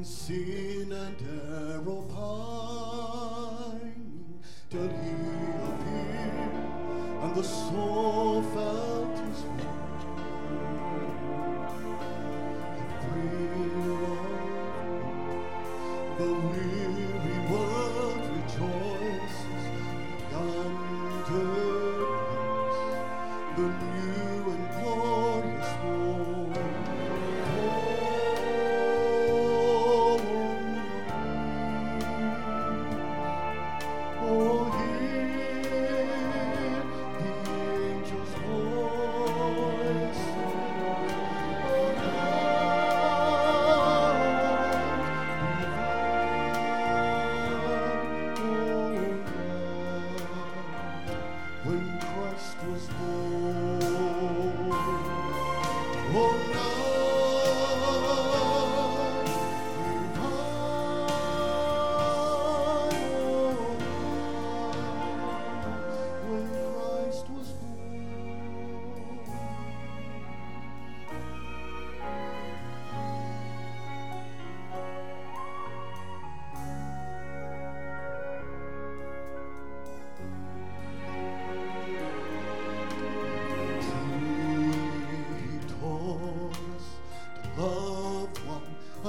sin and error pining, till he appeared, and the soul felt his love. The thrill of the weary world rejoices yonder place, the new and glorious morn. Oh, hear the angels' voice. Oh, night, when Christ was born. Oh, when Christ was born. He taught us to love one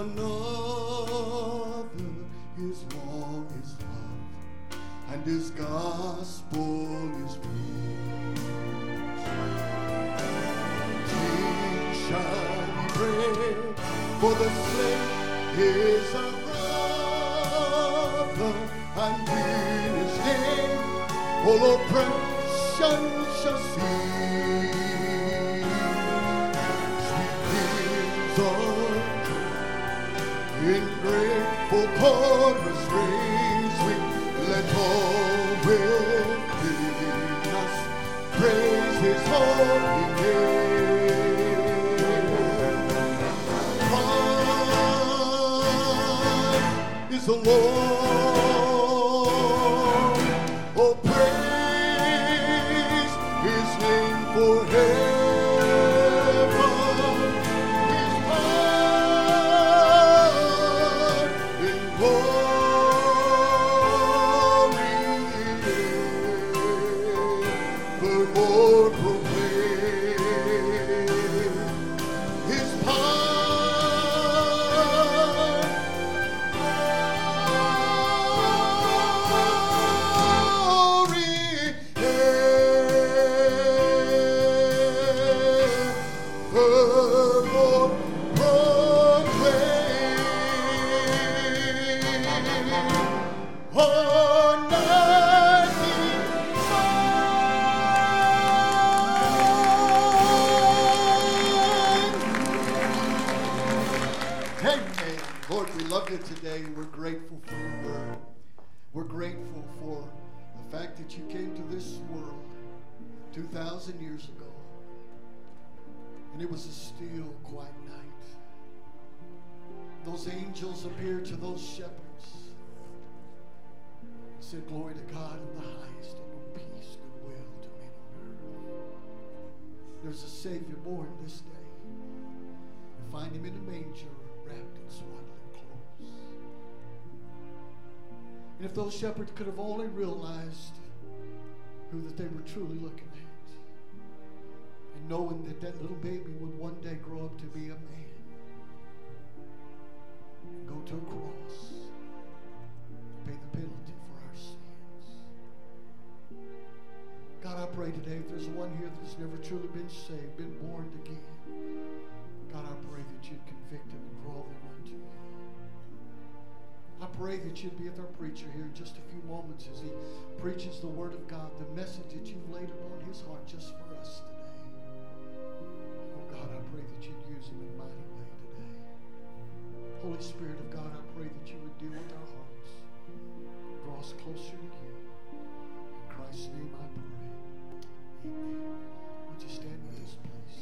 another. His law is love, and his gospel is peace. King shall be praised, for the slave is a brother, and in his name all oppression shall cease. Sweet winds of in grateful chorus raise we, let all within us praise his holy name. Christ is the Lord. Oh, praise his name forever. His power in glory the Lord proclaim. His Amen. Lord, we love you today. We're grateful for your word. We're grateful for the fact that you came to this world 2,000 years ago. And it was a still, quiet night. Those angels appeared to those shepherds and said, glory to God in the highest, and on peace, goodwill to men on earth. There's a Savior born this day. You find him in a manger, wrapped in swaddling clothes. And if those shepherds could have only realized who that they were truly looking at, and knowing that that little baby would one day grow up to be a man and go to a cross to pay the penalty for our sins. God, I pray today if there's one here that's never truly been saved, been born again, God, I pray that you'd convict them and draw them unto you. I pray that you'd be with our preacher here in just a few moments as he preaches the word of God, the message that you've laid upon his heart just for us today. Oh God, I pray that you'd use him in a mighty way today. Holy Spirit of God, I pray that you would deal with our hearts, draw us closer to you. In Christ's name I pray. Amen. Would you stand with us, please?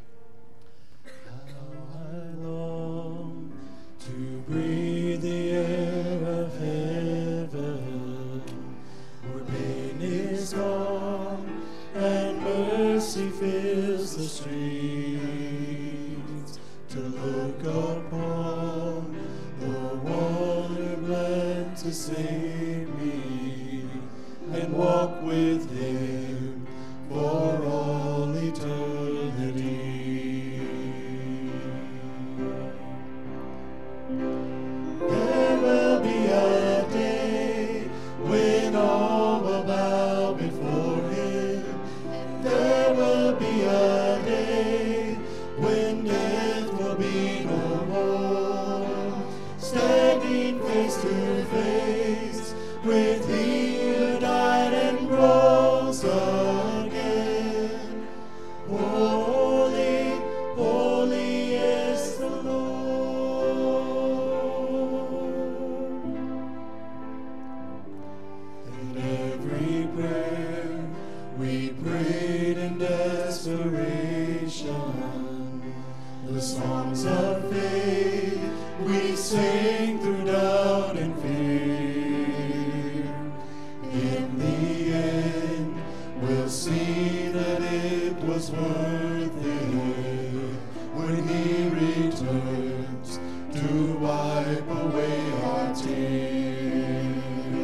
How I long to breathe the air of heaven, where pain is gone and mercy fills the streets, to look upon the to save me and walk with him for all eternity. There will be a day when all will bow before him. There will be a day when death will be no more. Standing face to face with he who died and rose again. Holy, holy is the Lord. And every prayer we prayed in desperation, the songs of faith we sang through doubt and fear. In the end, we'll see that it was worth it when he returns to wipe away our tears.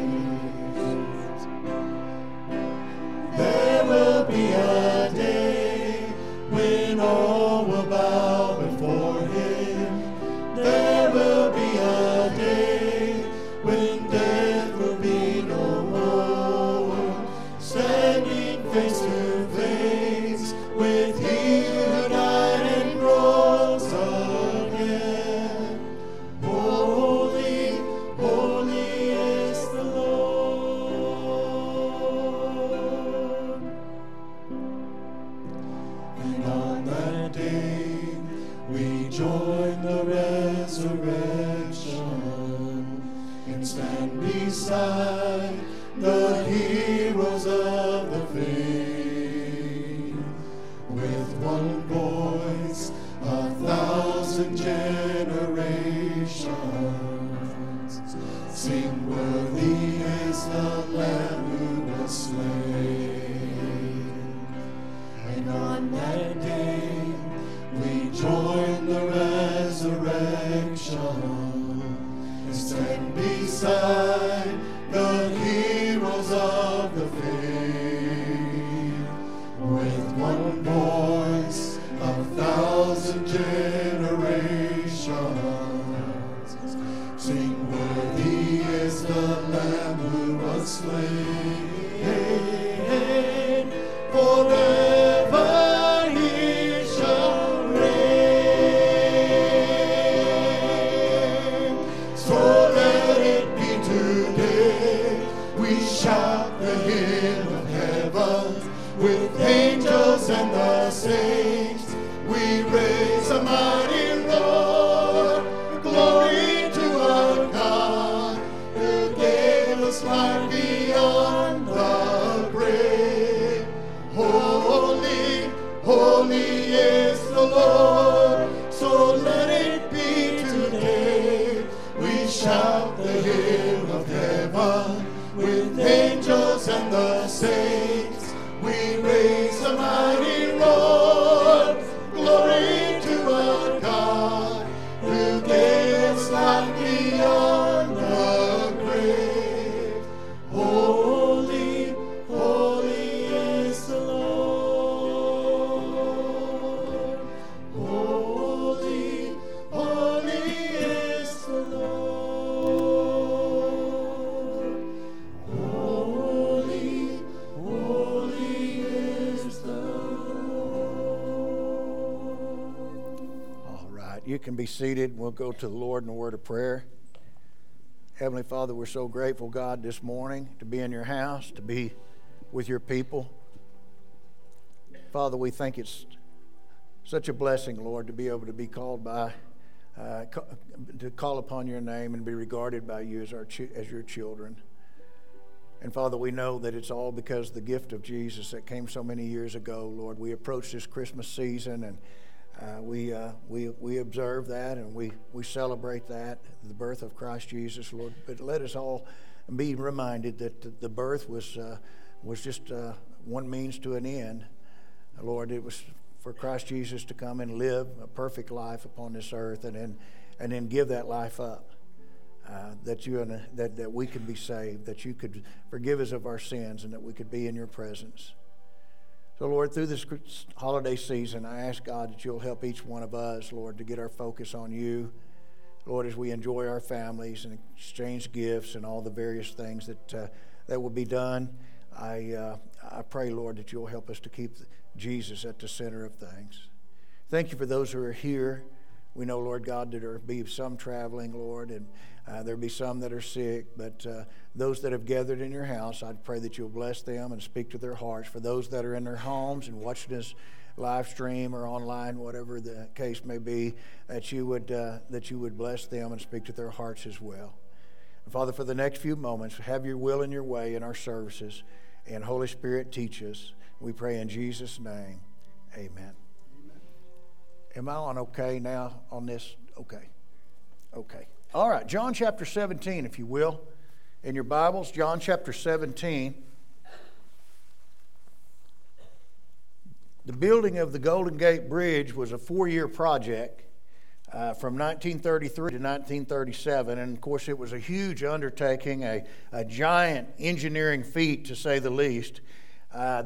There will be a day when all will bow before him. There will be a day when death will be no more. Standing face to face with he who died and rose again. Holy, holy is the Lord. And on that day we join the resurrection and stand beside the heroes of the faith. With one voice, 1,000 generations sing, worthy is the Lamb who was slain. And on that day we join the resurrection and stand beside the heroes of the faith. With one voice, 1,000 generations sing, worthy is the Lamb who was slain. Forever he shall reign. So let it be today. We shout the hymn of heaven with angels and the saints. We raise a mighty roar, glory to our God, who gave us life beyond the grave. Holy, holy is the Lord. So let it be today. We shout the hymn of heaven with angels and the saints. We raise a mighty roar, glory to our God, who gave us life beyond the grave. Holy, holy is the Lord. Holy, holy is the Lord. Holy, holy is the Lord. All right, you can be seated. We'll go to the Lord in a word of prayer. Heavenly Father, we're so grateful, God, this morning to be in your house, to be with your people. Father, we think it's such a blessing, Lord, to be able to be called by, to call upon your name and be regarded by you as your children. And Father, we know that it's all because of the gift of Jesus that came so many years ago, Lord. We approach this Christmas season and we observe that and we celebrate that, the birth of Christ Jesus, Lord. But let us all be reminded that the birth was just one means to an end. Lord, it was for Christ Jesus to come and live a perfect life upon this earth and then give that life up. that we can be saved, that you could forgive us of our sins, and that we could be in your presence. So, Lord, through this holiday season, I ask, God, that you'll help each one of us, Lord, to get our focus on you. Lord, as we enjoy our families and exchange gifts and all the various things that will be done, I pray, Lord, that you'll help us to keep Jesus at the center of things. Thank you for those who are here. We know, Lord God, that there will be some traveling, Lord, and there will be some that are sick. But those that have gathered in your house, I pray that you'll bless them and speak to their hearts. For those that are in their homes and watching this live stream or online, whatever the case may be, that you would bless them and speak to their hearts as well. And Father, for the next few moments, have your will and your way in our services. And Holy Spirit, teach us. We pray in Jesus' name. Amen. Am I on okay now on this? Okay. Okay. All right. John chapter 17, if you will. In your Bibles, John chapter 17. The building of the Golden Gate Bridge was a 4-year project from 1933 to 1937. And, of course, it was a huge undertaking, a giant engineering feat, to say the least. The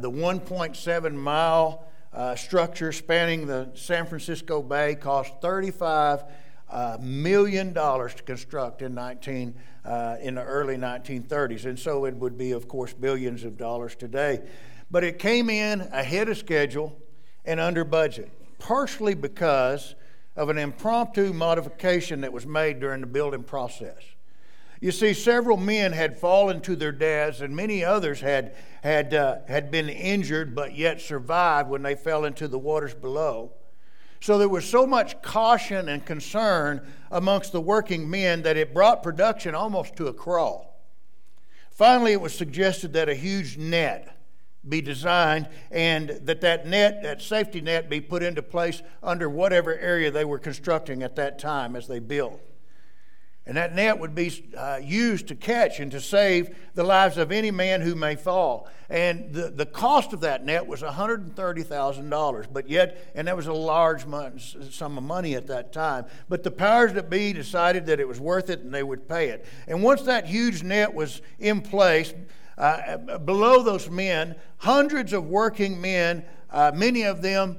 1.7-mile structure spanning the San Francisco Bay cost $35 million to construct in the early 1930s. And so it would be, of course, billions of dollars today. But it came in ahead of schedule and under budget, partially because of an impromptu modification that was made during the building process. You see, several men had fallen to their deaths, and many others had been injured but yet survived when they fell into the waters below. So there was so much caution and concern amongst the working men that it brought production almost to a crawl. Finally, it was suggested that a huge net be designed and that safety net be put into place under whatever area they were constructing at that time as they built. And that net would be used to catch and to save the lives of any man who may fall. And the cost of that net was $130,000, but yet, and that was a large sum of money at that time. But the powers that be decided that it was worth it and they would pay it. And once that huge net was in place, below those men, hundreds of working men, many of them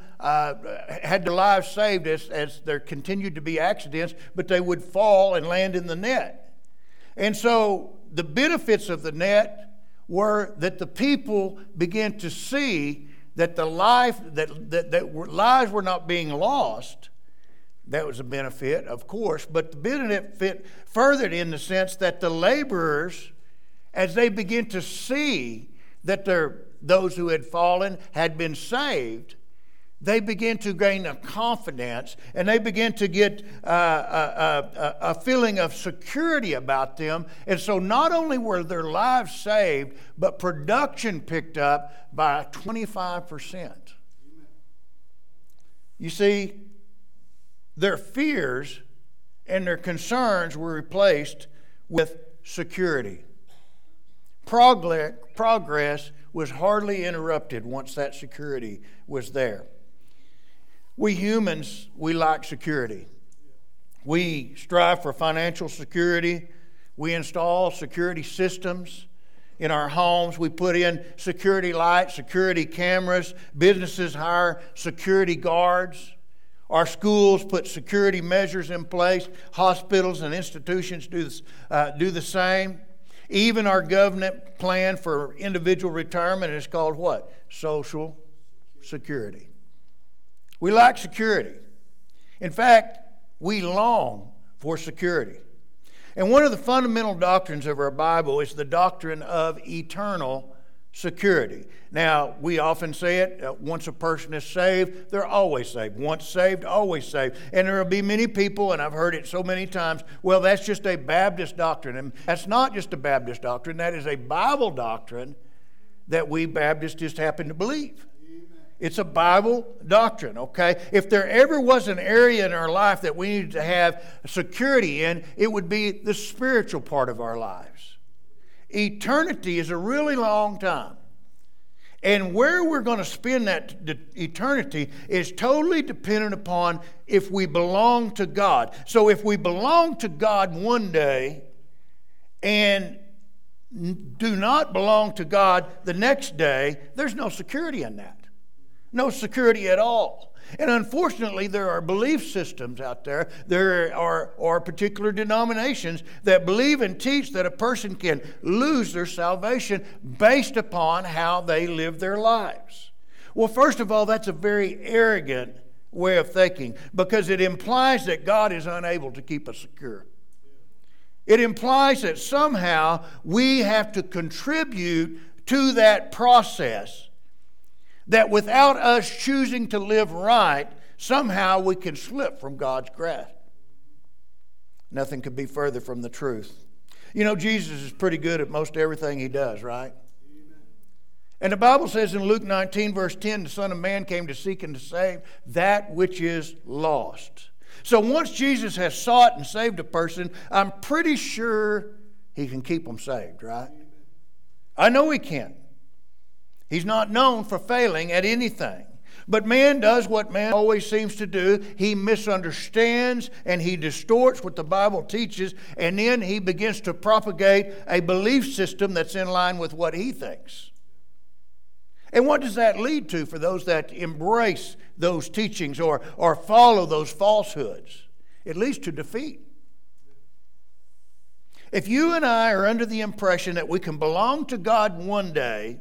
had their lives saved as there continued to be accidents, but they would fall and land in the net. And so the benefits of the net were that the people began to see that lives were not being lost. That was a benefit, of course, but the benefit furthered in the sense that the laborers, as they begin to see that those who had fallen had been saved, they begin to gain a confidence, and they begin to get a feeling of security about them. And so not only were their lives saved, but production picked up by 25%. You see, their fears and their concerns were replaced with security. Progress was hardly interrupted once that security was there. We humans, we like security. We strive for financial security. We install security systems in our homes. We put in security lights, security cameras. Businesses hire security guards. Our schools put security measures in place. Hospitals and institutions do the same. Even our government plan for individual retirement is called what? Social Security. We like security. In fact, we long for security. And one of the fundamental doctrines of our Bible is the doctrine of eternal security. Now, we often say it, once a person is saved, they're always saved. Once saved, always saved. And there will be many people, and I've heard it so many times, well, that's just a Baptist doctrine. And that's not just a Baptist doctrine. That is a Bible doctrine that we Baptists just happen to believe. It's a Bible doctrine, okay? If there ever was an area in our life that we needed to have security in, it would be the spiritual part of our lives. Eternity is a really long time. And where we're going to spend that eternity is totally dependent upon if we belong to God. So if we belong to God one day, and do not belong to God the next day, there's no security in that. No security at all. And unfortunately, there are belief systems out there. There are particular denominations that believe and teach that a person can lose their salvation based upon how they live their lives. Well, first of all, that's a very arrogant way of thinking, because it implies that God is unable to keep us secure. It implies that somehow we have to contribute to that process, that without us choosing to live right, somehow we can slip from God's grasp. Nothing could be further from the truth. You know, Jesus is pretty good at most everything he does, right? And the Bible says in Luke 19, verse 10, the Son of Man came to seek and to save that which is lost. So once Jesus has sought and saved a person, I'm pretty sure he can keep them saved, right? I know he can. He's not known for failing at anything. But man does what man always seems to do. He misunderstands and he distorts what the Bible teaches, and then he begins to propagate a belief system that's in line with what he thinks. And what does that lead to for those that embrace those teachings or follow those falsehoods? It leads to defeat. If you and I are under the impression that we can belong to God one day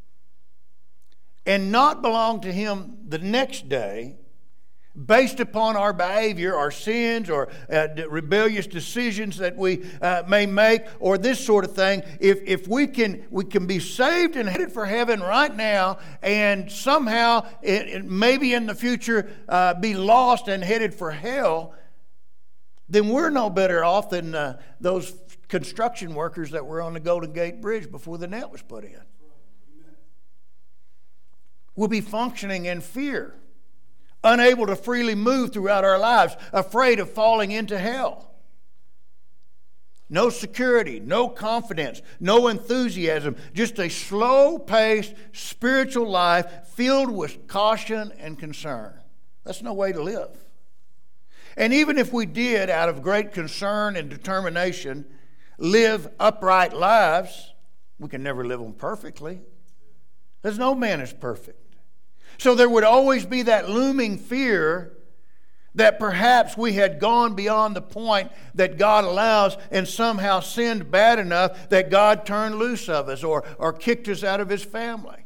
and not belong to Him the next day, based upon our behavior, our sins, or rebellious decisions that we may make, or this sort of thing, if we can be saved and headed for heaven right now, and somehow maybe in the future be lost and headed for hell, then we're no better off than those construction workers that were on the Golden Gate Bridge before the net was put in. We'll be functioning in fear, unable to freely move throughout our lives, afraid of falling into hell. No security, no confidence, no enthusiasm, just a slow-paced spiritual life filled with caution and concern. That's no way to live. And even if we did, out of great concern and determination, live upright lives, we can never live them perfectly. There's no man is perfect. So there would always be that looming fear that perhaps we had gone beyond the point that God allows and somehow sinned bad enough that God turned loose of us or kicked us out of His family.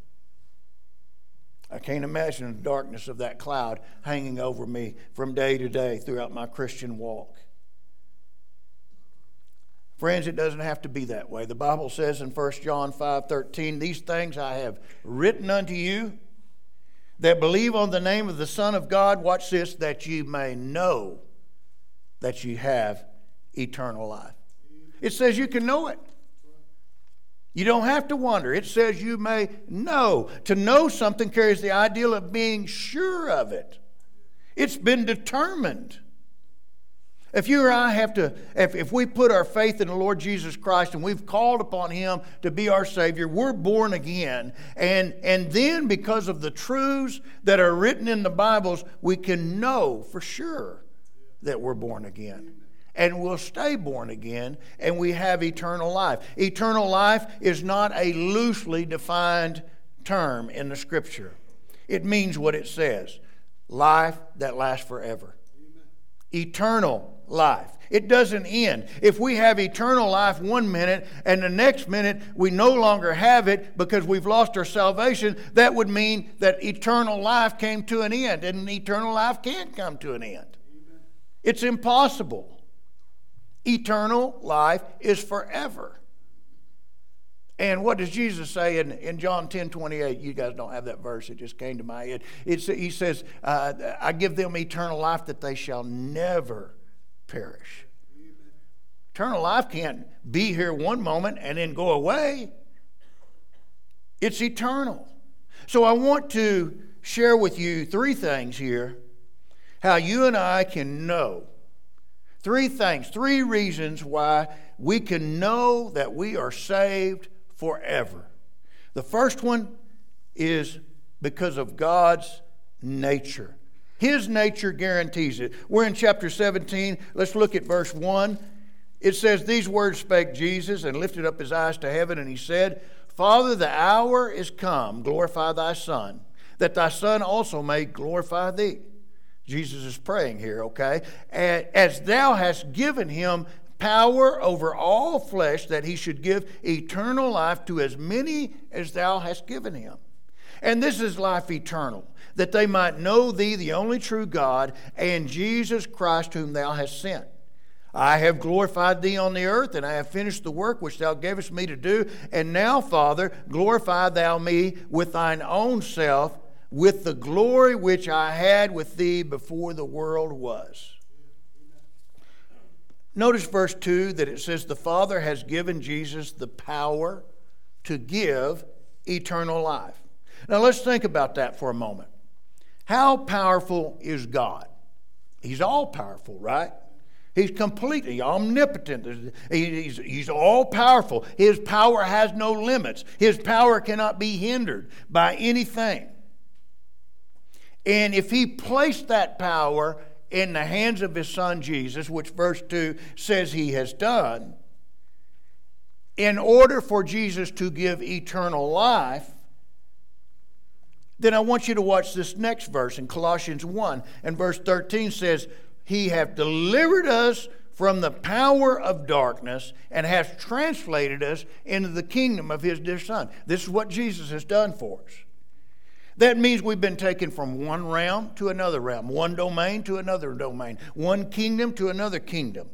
I can't imagine the darkness of that cloud hanging over me from day to day throughout my Christian walk. Friends, it doesn't have to be that way. The Bible says in 1 John 5:13, "These things I have written unto you that believe on the name of the Son of God," watch this, "that you may know that you have eternal life." It says you can know it. You don't have to wonder. It says you may know. To know something carries the ideal of being sure of it. It's been determined. If you or I if we put our faith in the Lord Jesus Christ and we've called upon Him to be our Savior, we're born again. And then because of the truths that are written in the Bibles, we can know for sure that we're born again. And we'll stay born again, and we have eternal life. Eternal life is not a loosely defined term in the Scripture. It means what it says: life that lasts forever. Eternal life. It doesn't end. If we have eternal life one minute and the next minute we no longer have it because we've lost our salvation, that would mean that eternal life came to an end, and eternal life can't come to an end. It's impossible. Eternal life is forever. And what does Jesus say in John 10:28? You guys don't have that verse. It just came to my head. He says, "I give them eternal life that they shall never perish." Eternal life can't be here one moment and then go away. It's eternal. So I want to share with you three things here, how you and I can know. Three things, three reasons why we can know that we are saved forever. The first one is because of God's nature. His nature guarantees it. We're in chapter 17. Let's look at verse 1. It says, "These words spake Jesus, and lifted up his eyes to heaven, and he said, Father, the hour is come, glorify thy Son, that thy Son also may glorify thee." Jesus is praying here, okay? "As thou hast given him power over all flesh, that he should give eternal life to as many as thou hast given him. And this is life eternal, that they might know thee, the only true God, and Jesus Christ, whom thou hast sent. I have glorified thee on the earth, and I have finished the work which thou gavest me to do. And now, Father, glorify thou me with thine own self, with the glory which I had with thee before the world was." Notice verse 2 that it says the Father has given Jesus the power to give eternal life. Now let's think about that for a moment. How powerful is God? He's all powerful, right? He's completely omnipotent. He's all powerful. His power has no limits. His power cannot be hindered by anything. And if he placed that power in the hands of his Son Jesus, which verse 2 says he has done, in order for Jesus to give eternal life, then I want you to watch this next verse in Colossians 1. And verse 13 says, "He hath delivered us from the power of darkness and hath translated us into the kingdom of his dear Son." This is what Jesus has done for us. That means we've been taken from one realm to another realm, one domain to another domain, one kingdom to another kingdom.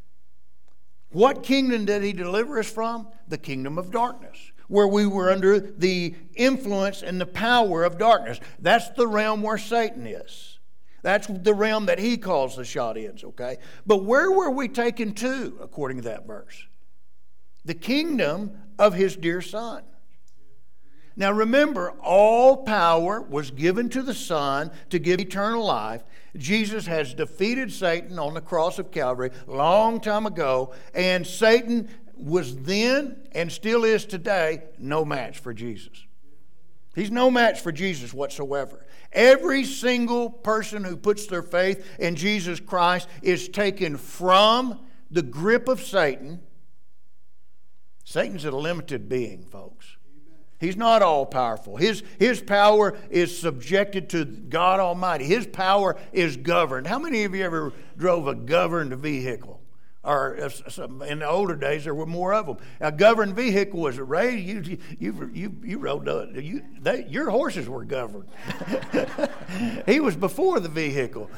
What kingdom did he deliver us from? The kingdom of darkness, where we were under the influence and the power of darkness. That's the realm where Satan is. That's the realm that he calls the Chaldeans, okay? But where were we taken to, according to that verse? The kingdom of his dear Son. Now remember, all power was given to the Son to give eternal life. Jesus has defeated Satan on the cross of Calvary a long time ago, and Satan was then and still is today no match for Jesus. He's no match for Jesus whatsoever. Every single person who puts their faith in Jesus Christ is taken from the grip of Satan. Satan's a limited being, folks. He's not all powerful. His power is subjected to God Almighty. His power is governed. How many of you ever drove a governed vehicle? Or in the older days, there were more of them. A governed vehicle was raised. You rode. Your horses were governed. He was before the vehicle.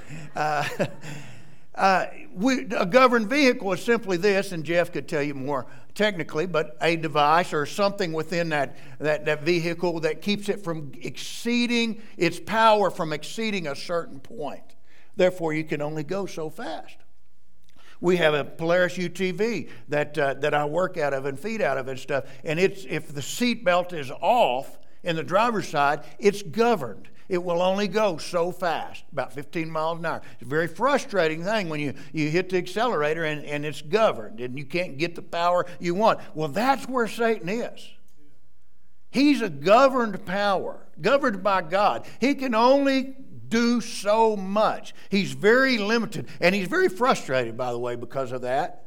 A governed vehicle is simply this, and Jeff could tell you more technically, but a device or something within that vehicle that keeps it from exceeding its power, from exceeding a certain point. Therefore, you can only go so fast. We have a Polaris UTV that I work out of and feed out of and stuff, and if the seat belt is off in the driver's side, it's governed. It will only go so fast, about 15 miles an hour. It's a very frustrating thing when you hit the accelerator and it's governed and you can't get the power you want. Well, that's where Satan is. He's a governed power, governed by God. He can only do so much. He's very limited, and he's very frustrated, by the way, because of that.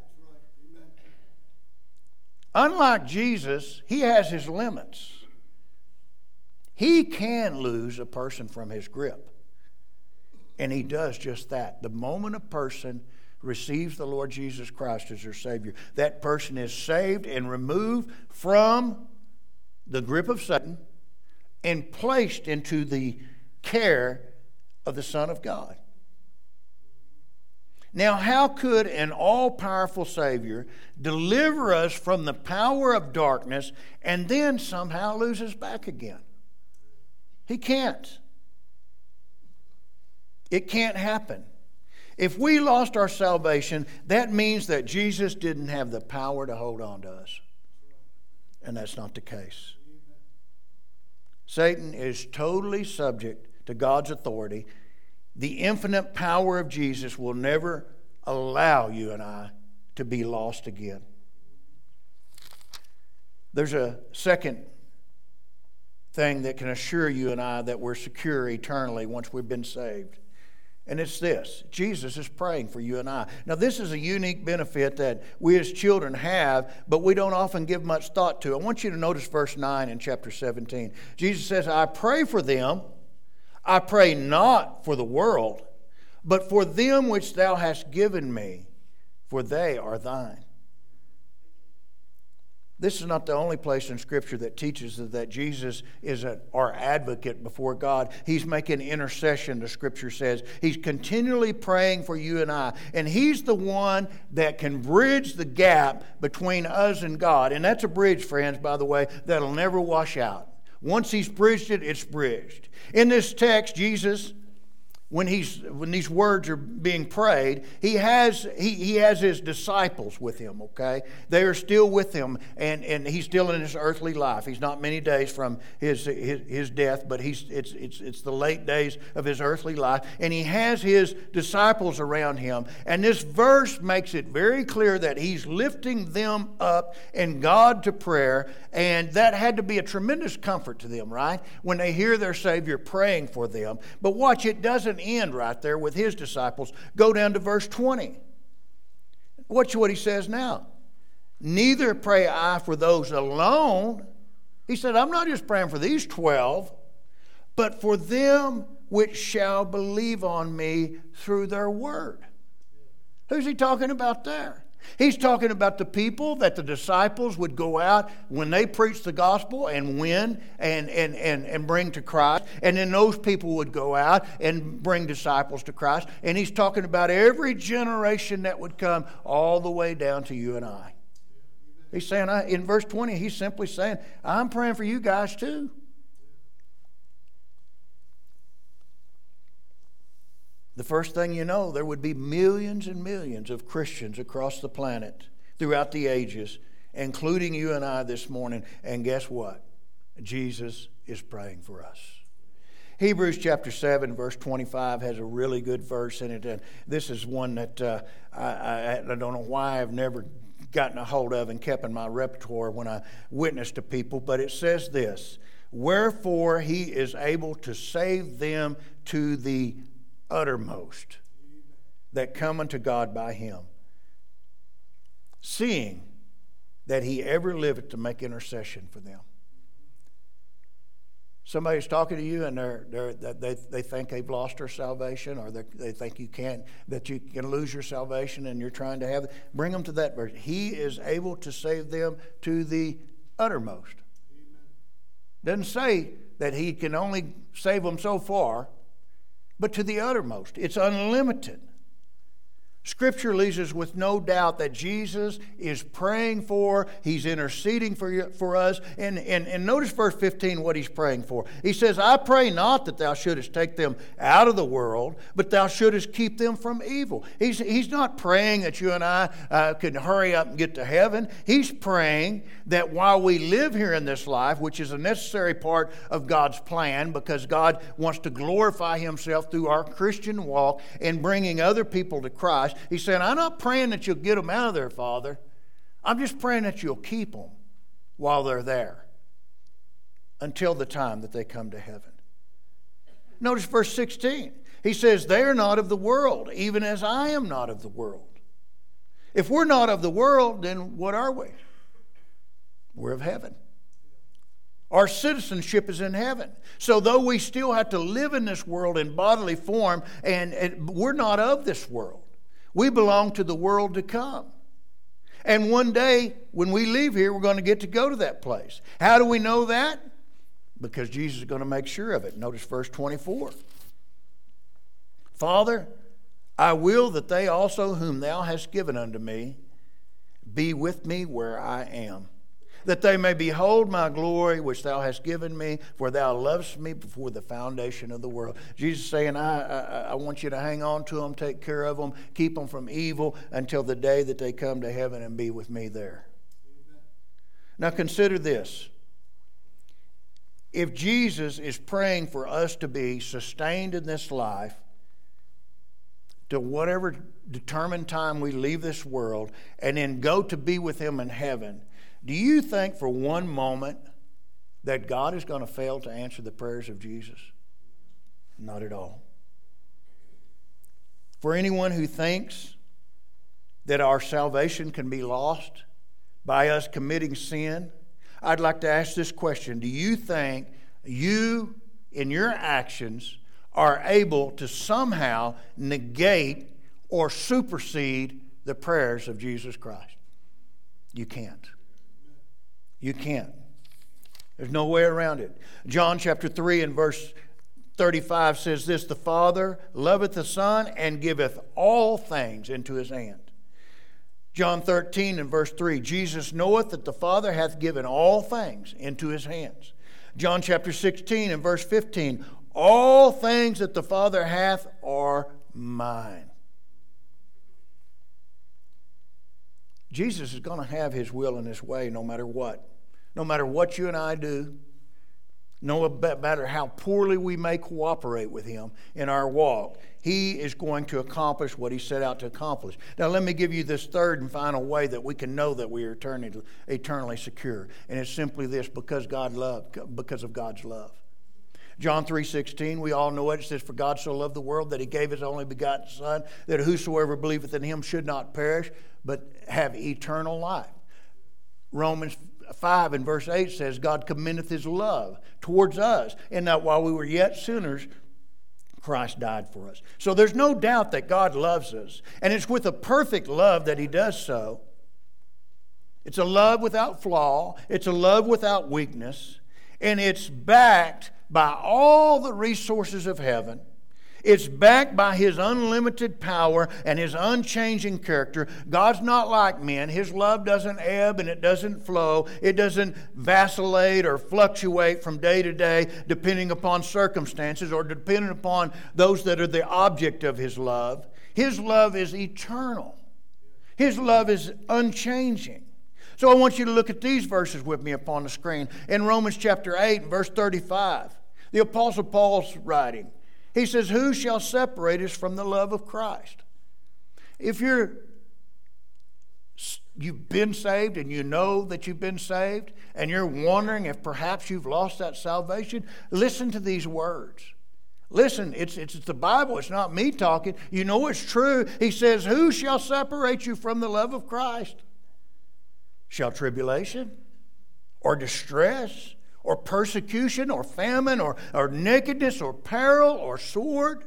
Unlike Jesus, he has his limits. He can lose a person from his grip. And he does just that. The moment a person receives the Lord Jesus Christ as their Savior, that person is saved and removed from the grip of Satan and placed into the care of the Son of God. Now, how could an all-powerful Savior deliver us from the power of darkness and then somehow lose us back again? He can't. It can't happen. If we lost our salvation, that means that Jesus didn't have the power to hold on to us. And that's not the case. Satan is totally subject to God's authority. The infinite power of Jesus will never allow you and I to be lost again. There's a second thing that can assure you and I that we're secure eternally once we've been saved. And it's this: Jesus is praying for you and I. Now, this is a unique benefit that we as children have, but we don't often give much thought to. I want you to notice verse 9 in chapter 17. Jesus says, I pray for them. I pray not for the world, but for them which thou hast given me, for they are thine. This is not the only place in Scripture that teaches that Jesus is our advocate before God. He's making intercession, the Scripture says. He's continually praying for you and I. And He's the one that can bridge the gap between us and God. And that's a bridge, friends, by the way, that'll never wash out. Once He's bridged it, it's bridged. In this text, Jesus, when these words are being prayed, he has his disciples with him, okay? They are still with him, and he's still in his earthly life. He's not many days from his death, but it's the late days of his earthly life, and he has his disciples around him. And this verse makes it very clear that he's lifting them up in God to prayer, and that had to be a tremendous comfort to them, right? When they hear their Savior praying for them. But watch, it doesn't end right there with his disciples. Go down to verse 20. Watch what he says now. Neither pray I for those alone. He said, I'm not just praying for these 12, but for them which shall believe on me through their word. Who's he talking about there? He's talking about the people that the disciples would go out when they preached the gospel and win and bring to Christ. And then those people would go out and bring disciples to Christ. And he's talking about every generation that would come all the way down to you and I. He's saying, in verse 20, he's simply saying, I'm praying for you guys too. The first thing you know, there would be millions and millions of Christians across the planet throughout the ages, including you and I this morning. And guess what? Jesus is praying for us. Hebrews chapter 7, verse 25 has a really good verse in it. And this is one that I don't know why I've never gotten a hold of and kept in my repertoire when I witness to people. But it says this: wherefore he is able to save them to the uttermost that come unto God by him, seeing that he ever liveth to make intercession for them. Somebody's talking to you and they think they've lost their salvation, or they think you can lose your salvation and you're trying to have it. Bring them to that verse. He is able to save them to the uttermost. Doesn't say that he can only save them so far, but to the uttermost. It's unlimited. Scripture leaves us with no doubt that Jesus is praying for, he's interceding for us. And notice verse 15, what he's praying for. He says, I pray not that thou shouldest take them out of the world, but thou shouldest keep them from evil. He's not praying that you and I can hurry up and get to heaven. He's praying that while we live here in this life, which is a necessary part of God's plan, because God wants to glorify himself through our Christian walk and bringing other people to Christ. He's saying, I'm not praying that you'll get them out of there, Father. I'm just praying that you'll keep them while they're there until the time that they come to heaven. Notice verse 16. He says, they are not of the world, even as I am not of the world. If we're not of the world, then what are we? We're of heaven. Our citizenship is in heaven. So though we still have to live in this world in bodily form, and we're not of this world. We belong to the world to come. And one day, when we leave here, we're going to get to go to that place. How do we know that? Because Jesus is going to make sure of it. Notice verse 24. Father, I will that they also whom thou hast given unto me be with me where I am, that they may behold my glory which thou hast given me, for thou lovest me before the foundation of the world. Jesus is saying, I want you to hang on to them, take care of them, keep them from evil until the day that they come to heaven and be with me there. Amen. Now consider this. If Jesus is praying for us to be sustained in this life to whatever determined time we leave this world and then go to be with him in heaven, do you think for one moment that God is going to fail to answer the prayers of Jesus? Not at all. For anyone who thinks that our salvation can be lost by us committing sin, I'd like to ask this question. Do you think you, in your actions, are able to somehow negate or supersede the prayers of Jesus Christ? You can't. You can't. There's no way around it. John chapter 3 and verse 35 says this, the Father loveth the Son and giveth all things into his hand. John 13 and verse 3, Jesus knoweth that the Father hath given all things into his hands. John chapter 16 and verse 15, all things that the Father hath are mine. Jesus is going to have his will and his way no matter what. No matter what you and I do, no matter how poorly we may cooperate with him in our walk, he is going to accomplish what he set out to accomplish. Now let me give you this third and final way that we can know that we are eternally secure. And it's simply this, because of God's love. John 3:16, we all know it. It says, for God so loved the world that he gave his only begotten Son, that whosoever believeth in him should not perish, but have eternal life. Romans 5 and verse 8 says, God commendeth his love towards us, and that while we were yet sinners, Christ died for us. So there's no doubt that God loves us. And it's with a perfect love that he does so. It's a love without flaw. It's a love without weakness. And it's backed by all the resources of heaven. It's backed by his unlimited power and his unchanging character. God's not like men. His love doesn't ebb and it doesn't flow. It doesn't vacillate or fluctuate from day to day depending upon circumstances or depending upon those that are the object of his love. His love is eternal. His love is unchanging. So I want you to look at these verses with me upon the screen. In Romans chapter 8, verse 35, the Apostle Paul's writing. He says, who shall separate us from the love of Christ? If you've been saved and you know that you've been saved and you're wondering if perhaps you've lost that salvation, listen to these words. Listen, it's the Bible. It's not me talking. You know it's true. He says, who shall separate you from the love of Christ? Shall tribulation or distress or persecution, or famine, or nakedness, or peril, or sword?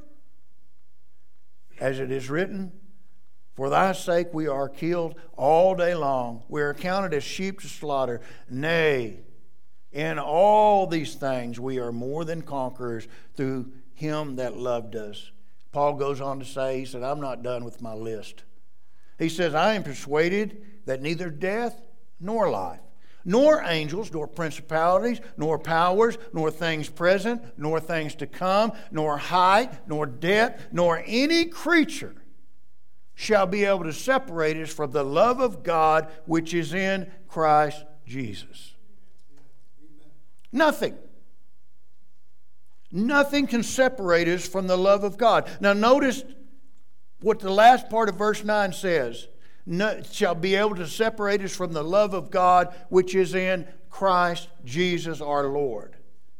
As it is written, for thy sake we are killed all day long. We are counted as sheep to slaughter. Nay, in all these things we are more than conquerors through him that loved us. Paul goes on to say, he said, I'm not done with my list. He says, I am persuaded that neither death nor life, nor angels, nor principalities, nor powers, nor things present, nor things to come, nor height, nor depth, nor any creature shall be able to separate us from the love of God which is in Christ Jesus. Nothing. Nothing can separate us from the love of God. Now notice what the last part of verse 9 says. Shall be able to separate us from the love of God which is in Christ Jesus our Lord.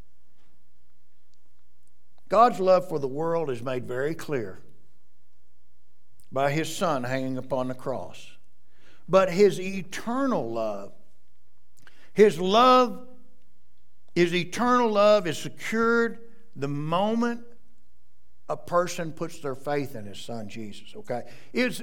God's love for the world is made very clear by his Son hanging upon the cross. But his eternal love, his eternal love is secured the moment a person puts their faith in his Son Jesus. Okay, it's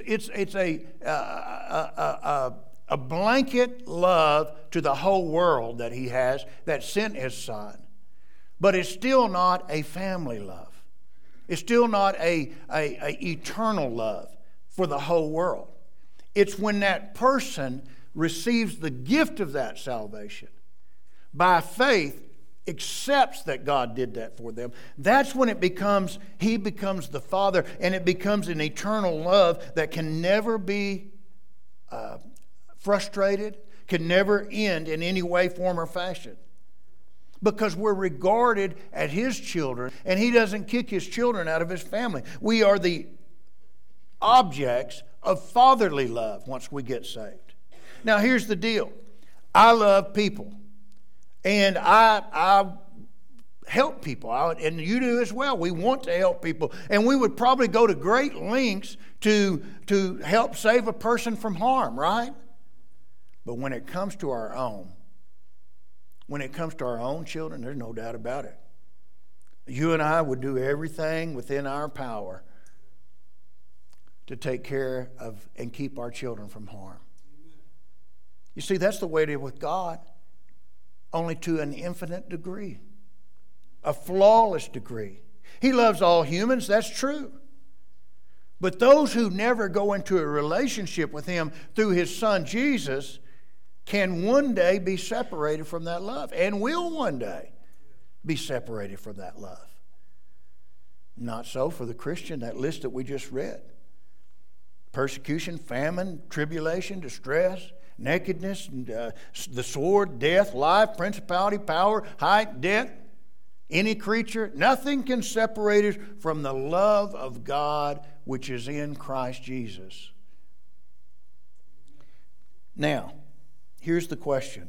a blanket love to the whole world that he has, that sent his Son, but it's still not a family love. It's still not a eternal love for the whole world. It's when that person receives the gift of that salvation by faith, accepts that God did that for them. That's when he becomes the Father, and it becomes an eternal love that can never be frustrated, can never end in any way, form, or fashion. Because we're regarded as his children, and he doesn't kick his children out of his family. We are the objects of fatherly love once we get saved. Now here's the deal. I love people. And I help people out, and you do as well. We want to help people, and we would probably go to great lengths to help save a person from harm, right? But when it comes to our own children, there's no doubt about it. You and I would do everything within our power to take care of and keep our children from harm. You see, that's the way it is with God, only to an infinite degree, a flawless degree. He loves all humans, that's true. But those who never go into a relationship with Him through His Son Jesus can one day be separated from that love, and will one day be separated from that love. Not so for the Christian, that list that we just read. Persecution, famine, tribulation, distress, nakedness, the sword, death, life, principality, power, height, depth, any creature, nothing can separate us from the love of God which is in Christ Jesus. Now, here's the question.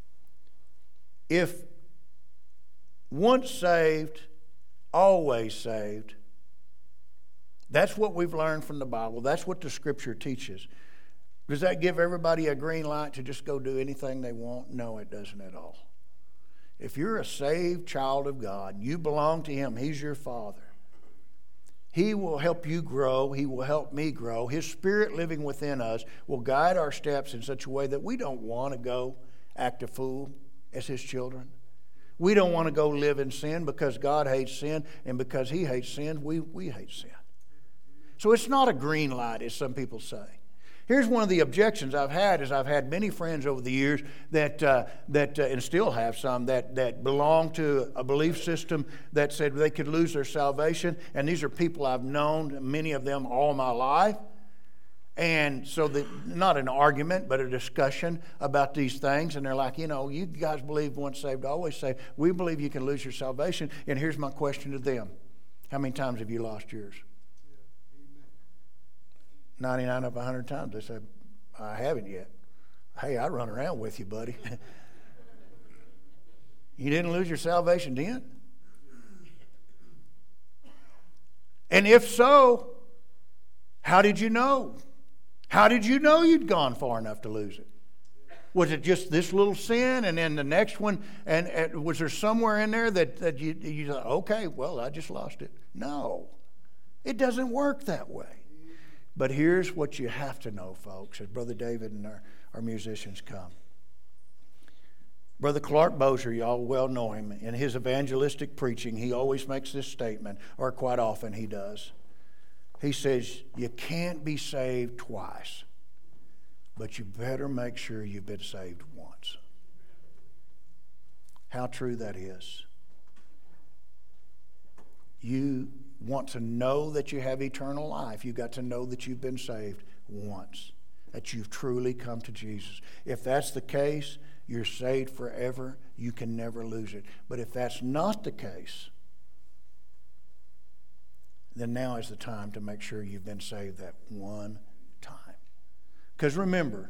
If once saved, always saved, that's what we've learned from the Bible. That's what the Scripture teaches. Does that give everybody a green light to just go do anything they want? No, it doesn't at all. If you're a saved child of God, you belong to Him. He's your Father. He will help you grow. He will help me grow. His Spirit living within us will guide our steps in such a way that we don't want to go act a fool as His children. We don't want to go live in sin because God hates sin, and because He hates sin, we hate sin. So it's not a green light, as some people say. Here's one of the objections I've had is I've had many friends over the years that and still have some that belong to a belief system that said they could lose their salvation. And these are people I've known, many of them, all my life. And so not an argument, but a discussion about these things. And they're like, you guys believe once saved, always saved. We believe you can lose your salvation. And here's my question to them. How many times have you lost yours? 99 of 100 times. They said, I haven't yet. Hey, I run around with you, buddy. You didn't lose your salvation then? And if so, how did you know? How did you know you'd gone far enough to lose it? Was it just this little sin and then the next one? And was there somewhere in there that you thought, okay, well, I just lost it? No, it doesn't work that way. But here's what you have to know, folks, as Brother David and our musicians come. Brother Clark Bozier, y'all well know him. In his evangelistic preaching, he always makes this statement, or quite often he does. He says, you can't be saved twice, but you better make sure you've been saved once. How true that is. You want to know that you have eternal life, you've got to know that you've been saved once, that you've truly come to Jesus. If that's the case, you're saved forever. You can never lose it. But if that's not the case, then now is the time to make sure you've been saved that one time. Because remember,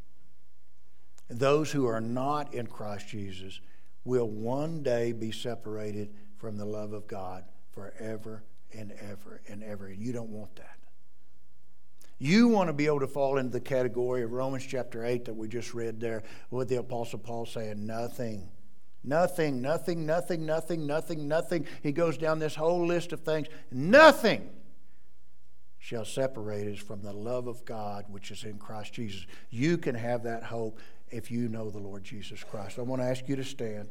those who are not in Christ Jesus will one day be separated from the love of God forever and ever and ever. And you don't want that. You want to be able to fall into the category of Romans chapter 8 that we just read there with the Apostle Paul saying nothing. Nothing. He goes down this whole list of things. Nothing shall separate us from the love of God which is in Christ Jesus. You can have that hope if you know the Lord Jesus Christ. I want to ask you to stand.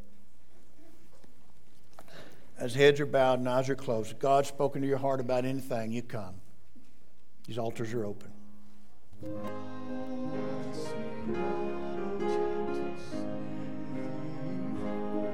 As heads are bowed and eyes are closed, if God's spoken to your heart about anything, you come. These altars are open. Yes,